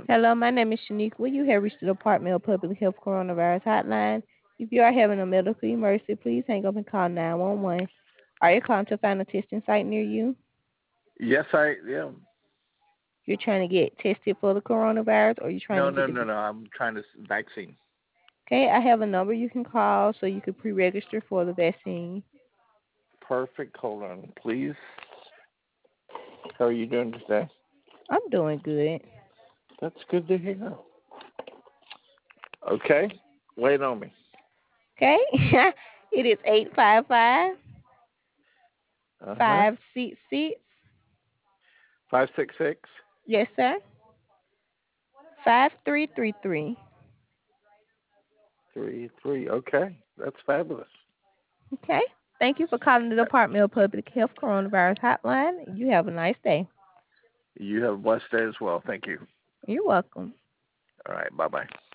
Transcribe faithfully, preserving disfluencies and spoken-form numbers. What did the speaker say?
Hello, my name is Shaniqua. You have reached the Department of Public Health Coronavirus Hotline. If you are having a medical emergency, please hang up and call nine one one. Are you calling to find a testing site near you? Yes, I yeah. You're trying to get tested for the coronavirus, or you're trying No, to no, get no, the. no. I'm trying to vaccine. Okay, I have a number you can call so you can pre-register for the vaccine. Perfect. Hold on, please. How are you doing today? I'm doing good. That's good to hear. Okay, wait on me. Okay, it is eight five five Uh huh. five six six. Five six six Yes, sir. Five three three three. three three. Okay, that's fabulous. Okay. Thank you for calling the Department of Public Health Coronavirus Hotline. You have a nice day. You have a blessed day as well. Thank you. You're welcome. All right. Bye bye.